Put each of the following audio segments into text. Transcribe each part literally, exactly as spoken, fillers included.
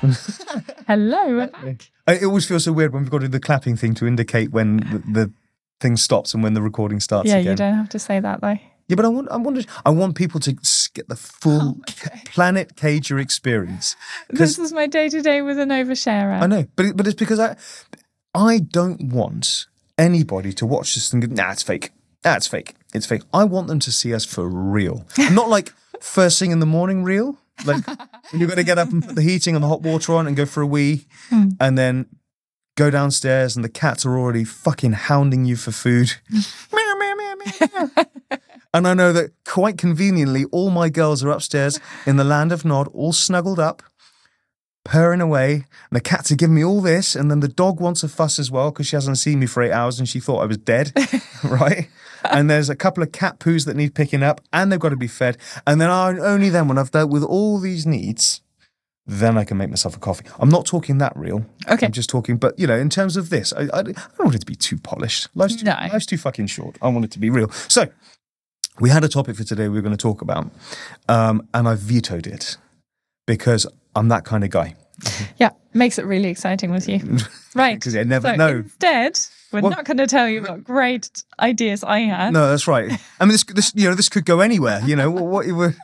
Hello, we're back. It always feels so weird when we've got to do the clapping thing to indicate when the, the thing stops and when the recording starts Yeah, again. you don't have to say that though. Yeah, but I want, I want, I want people to get the full oh, Planet Cager experience. This is my day to day with an oversharer. I know, but it, but it's because I, I don't want anybody to watch this and go, nah, it's fake. That's fake. It's fake. I want them to see us for real, not like first thing in the morning real. Like when you've got to get up and put the heating and the hot water on and go for a wee, mm. and then go downstairs and the cats are already fucking hounding you for food. Meow, meow, meow, meow. And I know that quite conveniently, all my girls are upstairs in the land of Nod, all snuggled up, purring away. And the cats are giving me all this. And then the dog wants a fuss as well because she hasn't seen me for eight hours and she thought I was dead, right? And there's a couple of cat poos that need picking up and they've got to be fed. And then I, only then, when I've dealt with all these needs, then I can make myself a coffee. I'm not talking that real. Okay. I'm just talking, but, you know, in terms of this, I, I, I don't want it to be too polished. Life's too, no. life's too fucking short. I want it to be real. So, we had a topic for today we were going to talk about, um, and I vetoed it because I'm that kind of guy. Yeah, makes it really exciting with you. Right. Because I never so know. Instead, we're well, not going to tell you what great ideas I had. No, that's right. I mean, this, this you know, this could go anywhere. You know, what, what you were.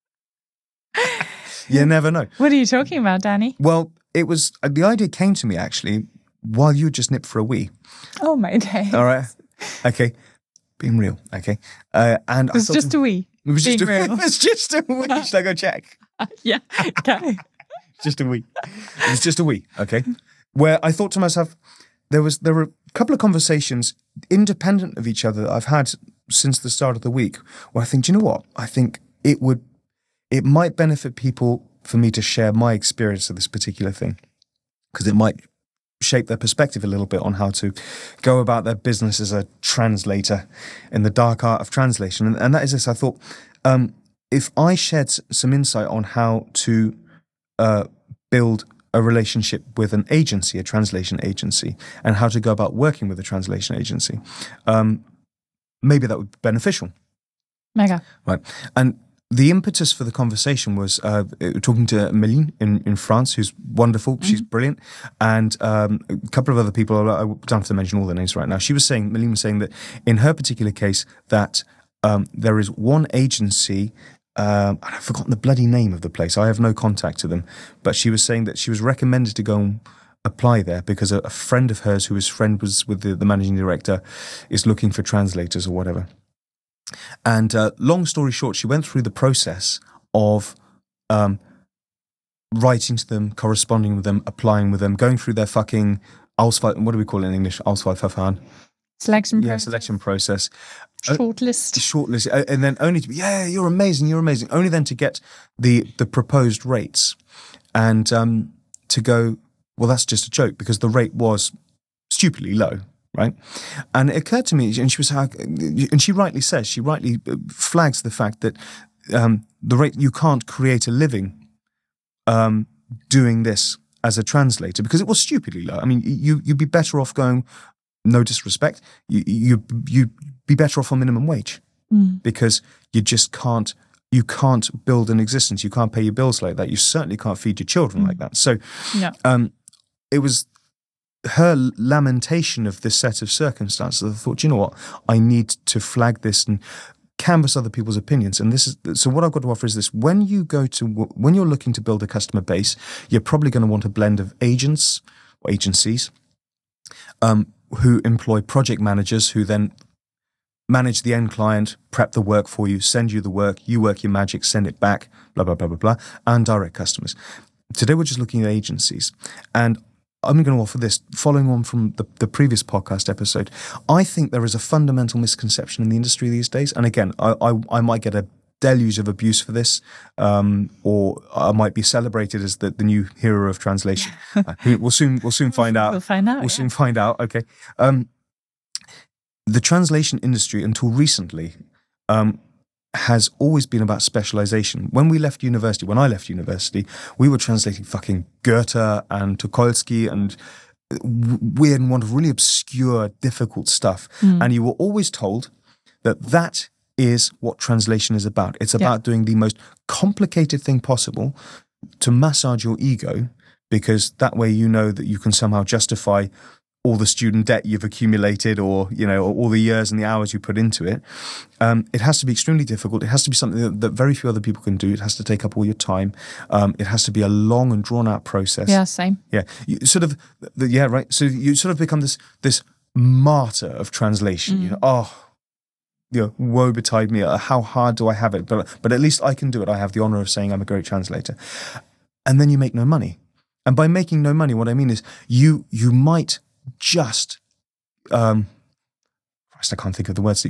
You never know. What are you talking about, Danny? Well, it was the idea came to me actually while you just nipped for a wee. Oh my days! All right, okay, being real, okay, uh, and it was just a wee. It was being just a, real. It was just a wee. Should I go check? Uh, yeah, okay. Just a wee. It was just a wee. Okay, where I thought to myself, there was there were a couple of conversations independent of each other that I've had since the start of the week where I think, do you know what? I think it would. It might benefit people for me to share my experience of this particular thing because it might shape their perspective a little bit on how to go about their business as a translator in the dark art of translation. And, and that is this. I thought um, if I shared some insight on how to uh, build a relationship with an agency, a translation agency, and how to go about working with a translation agency, um, maybe that would be beneficial. Mega. Right. And the impetus for the conversation was uh, talking to Meline in, in France, who's wonderful. Mm-hmm. She's brilliant. And um, a couple of other people, I don't have to mention all their names right now. She was saying, Meline was saying that in her particular case, that um, there is one agency, um, I've forgotten the bloody name of the place. I have no contact to them. But she was saying that she was recommended to go and apply there because a, a friend of hers, whose friend was with the, the managing director, is looking for translators or whatever. And uh, long story short, she went through the process of um, writing to them, corresponding with them, applying with them, going through their fucking Auswahl, what do we call it in English? Auswahlverfahren. Selection yeah, process. selection process. Shortlist. Uh, shortlist. And then only to be, yeah, you're amazing, you're amazing. Only then to get the, the proposed rates and um, to go, well, that's just a joke because the rate was stupidly low. Right, and it occurred to me, and she was, and she rightly says, she rightly flags the fact that um, the rate you can't create a living um, doing this as a translator because it was stupidly low. I mean, you you'd be better off going, no disrespect, you you you'd be better off on minimum wage mm. because you just can't you can't build an existence, you can't pay your bills like that, you certainly can't feed your children mm. like that. So, yeah. um, it was her lamentation of this set of circumstances. I thought, you know what, I need to flag this and canvass other people's opinions. And this is so. What I've got to offer is this: when you go to when you're looking to build a customer base, you're probably going to want a blend of agents or agencies um, who employ project managers who then manage the end client, prep the work for you, send you the work, you work your magic, send it back, blah blah blah blah blah, and direct customers. Today we're just looking at agencies, and I'm going to offer this, following on from the, the previous podcast episode. I think there is a fundamental misconception in the industry these days. And again, I, I, I might get a deluge of abuse for this, um, or I might be celebrated as the, the new hero of translation. uh, we'll soon we'll soon find out. We'll find out. We'll yeah. soon find out. Okay. Um, the translation industry, until recently, um, has always been about specialization. When we left university, when I left university, we were translating fucking Goethe and Tucholsky and weird and wonderful, really obscure, difficult stuff. Mm. And you were always told that that is what translation is about. It's about yeah. doing the most complicated thing possible to massage your ego because that way you know that you can somehow justify all the student debt you've accumulated, or you know, or all the years and the hours you put into it. Um, it has to be extremely difficult. It has to be something that, that very few other people can do. It has to take up all your time. Um, it has to be a long and drawn out process. Yeah, same. Yeah, you sort of. The, yeah, right. So you sort of become this this martyr of translation. Mm. You know, oh, you know, woe betide me. How hard do I have it? But but at least I can do it. I have the honor of saying I'm a great translator. And then you make no money. And by making no money, what I mean is you you might just, um, Christ, I can't think of the word,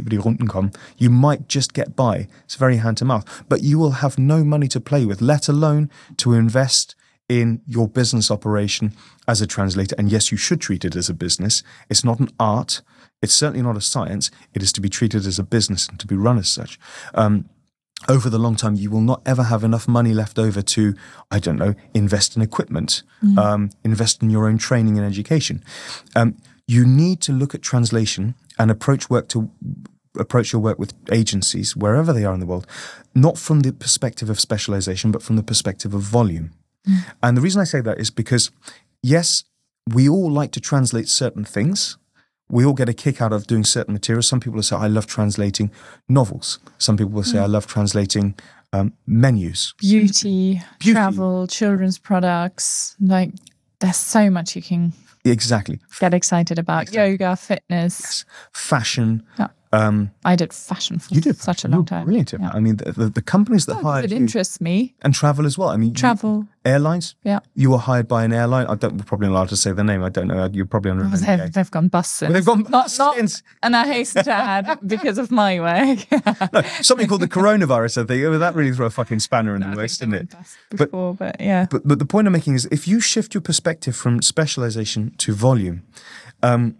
you might just get by. It's very hand to mouth. But you will have no money to play with, let alone to invest in your business operation as a translator. And yes, you should treat it as a business. It's not an art. It's certainly not a science. It is to be treated as a business and to be run as such. Um, over the long term, you will not ever have enough money left over to, I don't know, invest in equipment, mm. um, invest in your own training and education. Um, you need to look at translation and approach work to approach your work with agencies, wherever they are in the world, not from the perspective of specialization, but from the perspective of volume. Mm. And the reason I say that is because, yes, we all like to translate certain things. We all get a kick out of doing certain materials. Some people will say, I love translating novels. Some people will say, mm. I love translating um, menus. Beauty, Beauty, travel, children's products. Like, there's so much you can exactly get excited about. Exactly. Yoga, fitness. Yes. Fashion. Yeah. Um, I did fashion for you did such fashion. a long You're time. Brilliant. Yeah. I mean, the, the, the companies that oh, hired it you, interests me. And travel as well. I mean, travel. You, airlines. Yeah. You were hired by an airline. I don't. We're probably not allowed to say the name. I don't know. You're probably under. Oh, they've, they've gone bust since. Well, they've gone bust not, since. Not, and I hasten to add, because of my work. No, something called the coronavirus. I think oh, that really threw a fucking spanner in no, the works, didn't it? Before, but, but yeah. But but the point I'm making is, if you shift your perspective from specialization to volume, um,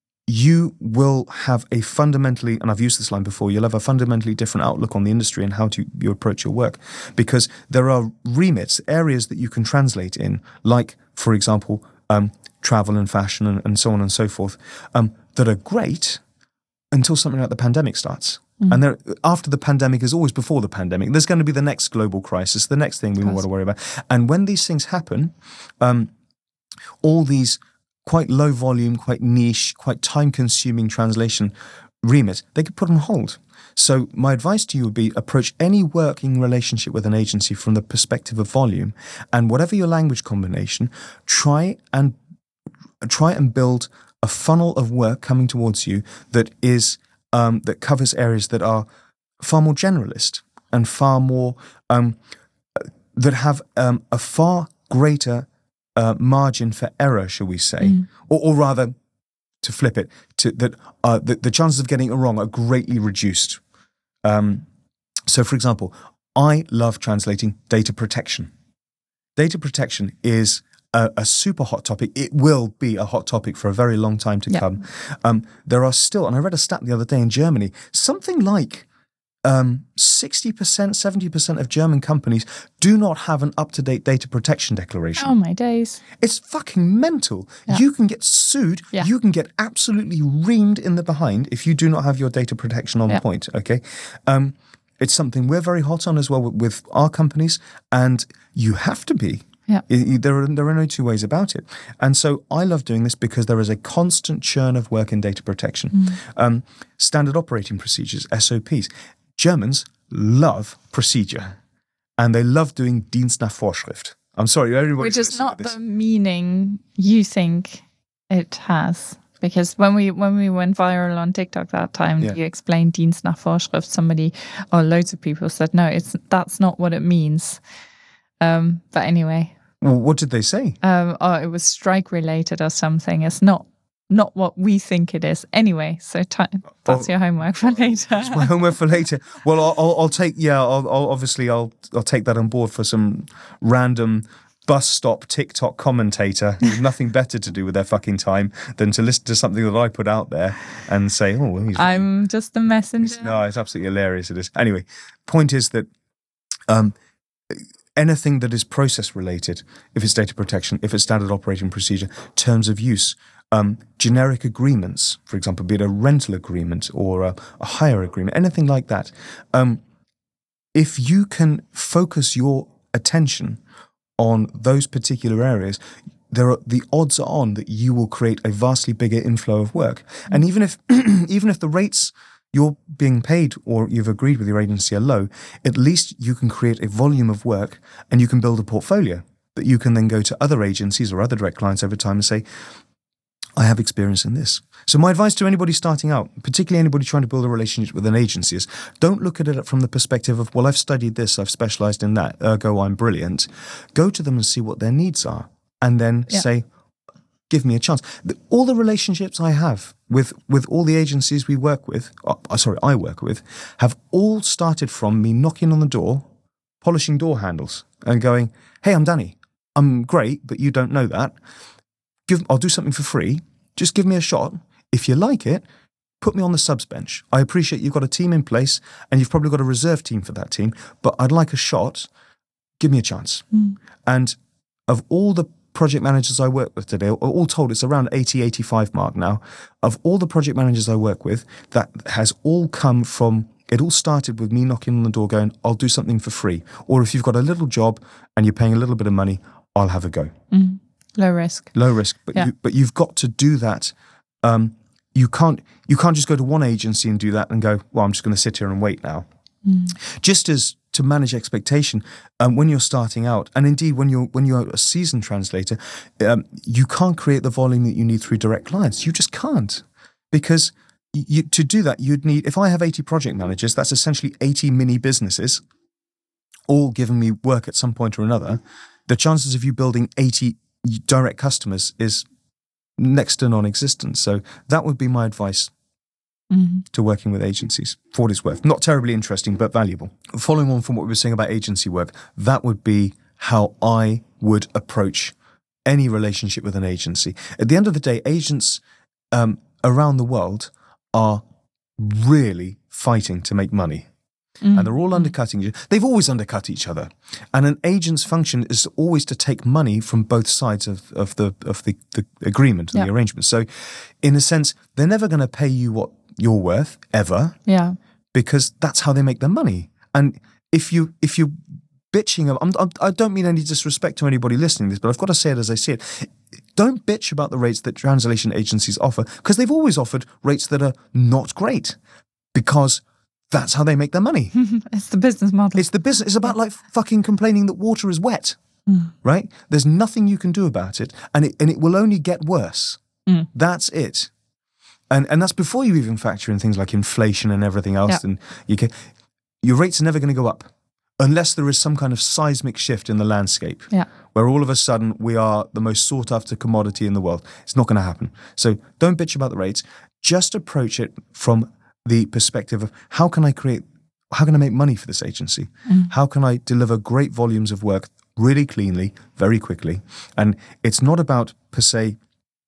you will have a fundamentally, and I've used this line before, you'll have a fundamentally different outlook on the industry and how to, you approach your work. Because there are remits, areas that you can translate in, like, for example, um, travel and fashion and, and so on and so forth, um, that are great until something like the pandemic starts. Mm. And there, after the pandemic is always before the pandemic. There's going to be the next global crisis, the next thing we want to worry about. And when these things happen, um, all these quite low volume, quite niche, quite time-consuming translation remit, they could put on hold. So my advice to you would be, approach any working relationship with an agency from the perspective of volume, and whatever your language combination, try and try and build a funnel of work coming towards you that is um, that covers areas that are far more generalist and far more um, that have um, a far greater Uh, margin for error, shall we say, mm. or, or rather, to flip it, to that uh, the, the chances of getting it wrong are greatly reduced. Um, so, for example, I love translating data protection. Data protection is a, a super hot topic. It will be a hot topic for a very long time to yeah. come. Um, there are still, and I read a stat the other day in Germany, something like Um, sixty percent, seventy percent of German companies do not have an up-to-date data protection declaration. Oh, my days. It's fucking mental. Yeah. You can get sued. Yeah. You can get absolutely reamed in the behind if you do not have your data protection on yeah. point, okay? Um, it's something we're very hot on as well with, with our companies, and you have to be. Yeah. It, there, are, there are no two ways about it. And so I love doing this because there is a constant churn of work in data protection. Mm. Um, standard operating procedures, S O Ps. Germans love procedure, and they love doing Dienst nach Vorschrift. I'm sorry, everybody. Which is not the meaning you think it has, because when we when we went viral on TikTok that time, yeah. you explained Dienst nach Vorschrift. Somebody, or loads of people said, no, it's that's not what it means. Um, but anyway, well, what did they say? Um, oh, it was strike related or something. It's not. Not what we think it is. Anyway, so t- that's oh, your homework for later. That's my homework for later. Well, I'll, I'll, I'll take, yeah, I'll, I'll obviously I'll I'll take that on board for some random bus stop TikTok commentator who has nothing better to do with their fucking time than to listen to something that I put out there and say, oh, well, he's I'm just the messenger. It's, no, it's absolutely hilarious. It is. Anyway, point is that um, anything that is process related, if it's data protection, if it's standard operating procedure, terms of use, Um, generic agreements, for example, be it a rental agreement or a, a hire agreement, anything like that. Um, if you can focus your attention on those particular areas, there are the odds are on that you will create a vastly bigger inflow of work. And even if even if the rates you're being paid or you've agreed with your agency are low, at least you can create a volume of work and you can build a portfolio that you can then go to other agencies or other direct clients over time and say, I have experience in this. So my advice to anybody starting out, particularly anybody trying to build a relationship with an agency, is don't look at it from the perspective of, well, I've studied this, I've specialized in that, ergo I'm brilliant. Go to them and see what their needs are and then yeah. say, give me a chance. All the relationships I have with, with all the agencies we work with, uh, sorry, I work with, have all started from me knocking on the door, polishing door handles and going, hey, I'm Danny. I'm great, but you don't know that. Give, I'll do something for free. Just give me a shot. If you like it, put me on the subs bench. I appreciate you've got a team in place and you've probably got a reserve team for that team, but I'd like a shot. Give me a chance. Mm. And of all the project managers I work with today, all told, it's around eighty, eighty-five mark now. Of all the project managers I work with, that has all come from, it all started with me knocking on the door going, I'll do something for free. Or if you've got a little job and you're paying a little bit of money, I'll have a go. Mm. Low risk. Low risk, but yeah. you, but you've got to do that. Um, you can't you can't just go to one agency and do that and go, well, I'm just going to sit here and wait now. Mm. Just as to manage expectation, um, when you're starting out, and indeed when you're when you're a seasoned translator, um, you can't create the volume that you need through direct clients. You just can't, because you, to do that you'd need. If I have eighty project managers, that's essentially eighty mini businesses, all giving me work at some point or another. The chances of you building eighty direct customers is next to non-existent. So that would be my advice mm-hmm. to working with agencies, for what it's worth. Not terribly interesting, but valuable. Following on from what we were saying about agency work, that would be how I would approach any relationship with an agency. At the end of the day, agents um, around the world are really fighting to make money. Mm. And they're all undercutting you. They've always undercut each other. And an agent's function is always to take money from both sides of, of the of the, the agreement and yep. the arrangement. So in a sense, they're never going to pay you what you're worth, ever. Yeah. Because that's how they make their money. And if you if you're bitching, I'm, I'm, I don't mean any disrespect to anybody listening to this, but I've got to say it as I see it. Don't bitch about the rates that translation agencies offer, because they've always offered rates that are not great. Because that's how they make their money. It's the business model. It's the business. It's about like fucking complaining that water is wet, mm. right? There's nothing you can do about it, and it and it will only get worse. Mm. That's it, and and that's before you even factor in things like inflation and everything else. Yeah. And you can, your rates are never going to go up unless there is some kind of seismic shift in the landscape, yeah. where all of a sudden we are the most sought after commodity in the world. It's not going to happen. So don't bitch about the rates. Just approach it from the perspective of how can I create, how can I make money for this agency? Mm. How can I deliver great volumes of work really cleanly, very quickly? And it's not about per se,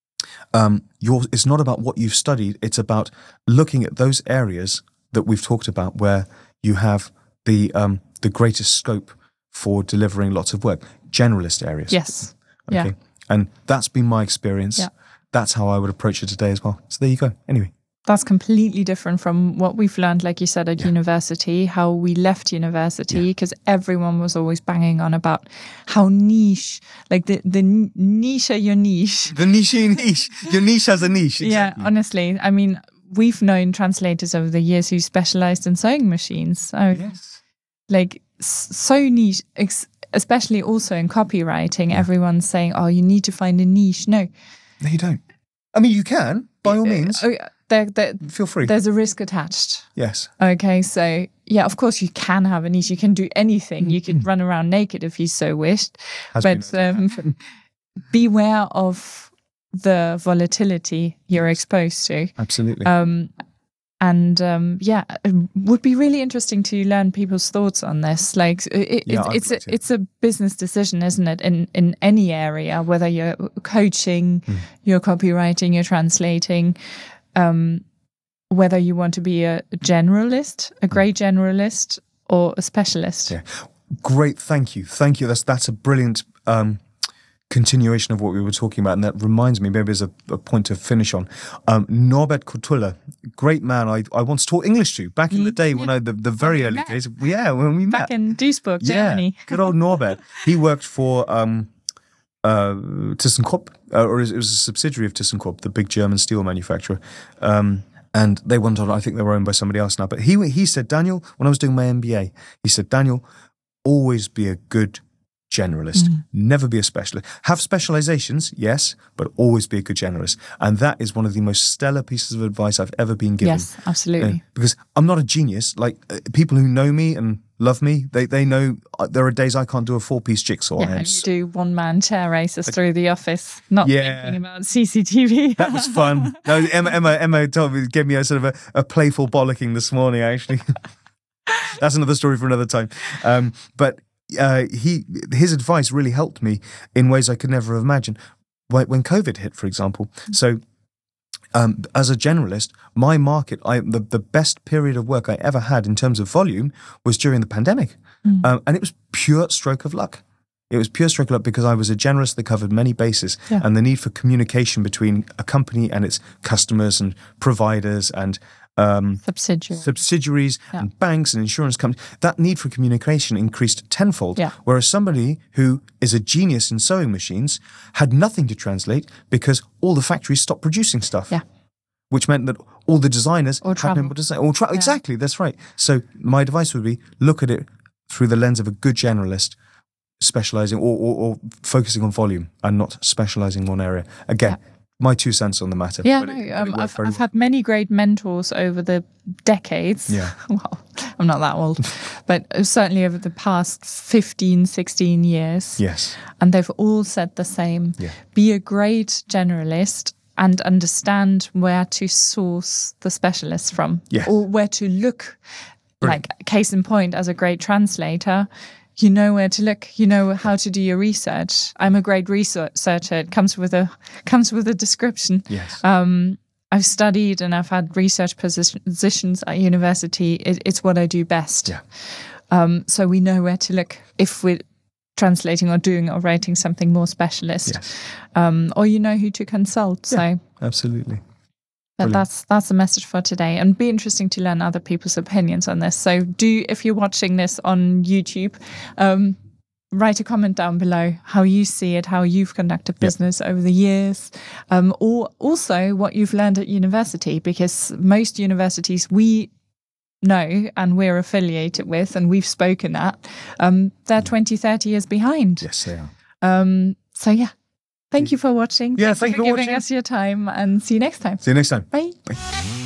um, your, it's not about what you've studied. It's about looking at those areas that we've talked about where you have the um, the greatest scope for delivering lots of work, generalist areas. Yes. Okay. Yeah. And that's been my experience. Yeah. That's how I would approach it today as well. So there you go. Anyway. That's completely different from what we've learned, like you said, at yeah. university, how we left university, because yeah. everyone was always banging on about how niche, like the, the niche your niche. The niche your niche. Your niche has a niche. Exactly. Yeah, honestly. I mean, we've known translators over the years who specialized in sewing machines. So, yes. like, so niche, especially also in copywriting, yeah. everyone's saying, oh, you need to find a niche. No. No, you don't. I mean, you can, by all means. Uh, uh, There, there, Feel free. There's a risk attached. Yes. Okay, so yeah, of course you can have a niche. You can do anything. You could run around naked if you so wished. Has but um, beware of the volatility you're exposed to. Absolutely. Um, and um, yeah, it would be really interesting to learn people's thoughts on this. Like, it, yeah, it, it's a, it's a business decision, isn't it? In in any area, whether you're coaching, mm. you're copywriting, you're translating. Um, whether you want to be a generalist, a great generalist, or a specialist. Yeah, great. Thank you, thank you. That's that's a brilliant um, continuation of what we were talking about, and that reminds me, maybe as a, a point to finish on, um, Norbert Kotula, great man I, I once taught English to back in the day when I, the, the very early met. days. Yeah, when we met. Back in Duisburg, Germany. Yeah, good old Norbert. He worked for um, uh, ThyssenKrupp, uh, or it was a subsidiary of ThyssenKrupp, the big German steel manufacturer. Um, and they went on, I think they were owned by somebody else now. But he he said, Daniel, when I was doing my M B A, he said, Daniel, always be a good generalist, mm. never be a specialist. Have specializations, yes, but always be a good generalist. And that is one of the most stellar pieces of advice I've ever been given. Yes, absolutely. Uh, because I'm not a genius. Like uh, people who know me and love me, they they know uh, there are days I can't do a four-piece jigsaw. Yeah, and you do one-man chair races through the office, not yeah. thinking about C C T V. That was fun. No, Emma, Emma, Emma told me, gave me a sort of a, a playful bollocking this morning, actually. That's another story for another time. Um, but Uh, he his advice really helped me in ways I could never have imagined. When COVID hit, for example, so um, as a generalist, my market, I the, the best period of work I ever had in terms of volume was during the pandemic, mm. um, and it was pure stroke of luck. It was pure stroke of luck because I was a generalist that covered many bases, yeah. and the need for communication between a company and its customers and providers and Um, subsidiaries, subsidiaries yeah. and banks and insurance companies, that need for communication increased tenfold. Yeah. Whereas somebody who is a genius in sewing machines had nothing to translate because all the factories stopped producing stuff. Yeah. Which meant that all the designers or had been able to say, or tra- yeah. exactly, that's right. So my advice would be look at it through the lens of a good generalist, specializing or, or, or focusing on volume and not specializing in one area. Again, yeah. my two cents on the matter. Yeah, no, it, um, I've, I've had many great mentors over the decades. Yeah. Well, I'm not that old, but certainly over the past fifteen, sixteen years. Yes. And they've all said the same. Yeah. Be a great generalist and understand where to source the specialists from. Yes. Or where to look. Brilliant. Like, case in point, as a great translator, you know where to look. You know how to do your research. I'm a great researcher. It comes with a comes with a description. Yes. Um, I've studied and I've had research positions at university. It, it's what I do best. Yeah. Um, so we know where to look if we're translating or doing or writing something more specialist. Yes. Um, or you know who to consult. Yeah, so absolutely. But that's that's the message for today, and be interesting to learn other people's opinions on this. So do, if you're watching this on YouTube, um, write a comment down below how you see it, how you've conducted business yep. over the years, um, or also what you've learned at university, because most universities we know and we're affiliated with and we've spoken at, um, they're twenty, thirty years behind. Yes, they are. Um, so yeah. Thank you for watching. Yeah, thank, thank you for you for giving watching. us your time, and see you next time. See you next time. Bye. Bye.